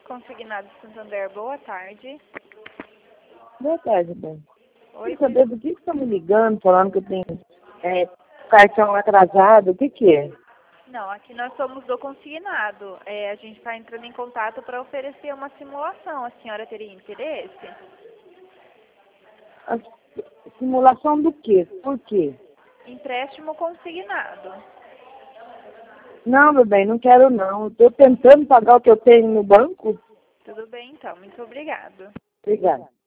Consignado Santander, boa tarde. Boa tarde, bem. Oi, Quer saber do que estão me ligando, falando que eu tenho cartão atrasado? O que é? Não, aqui nós somos do consignado. A gente está entrando em contato para oferecer uma simulação. A senhora teria interesse? A simulação do quê? Por quê? Empréstimo consignado. Não, meu bem, não quero não. Estou tentando pagar o que eu tenho no banco. Tudo bem, então. Muito obrigado. Obrigada.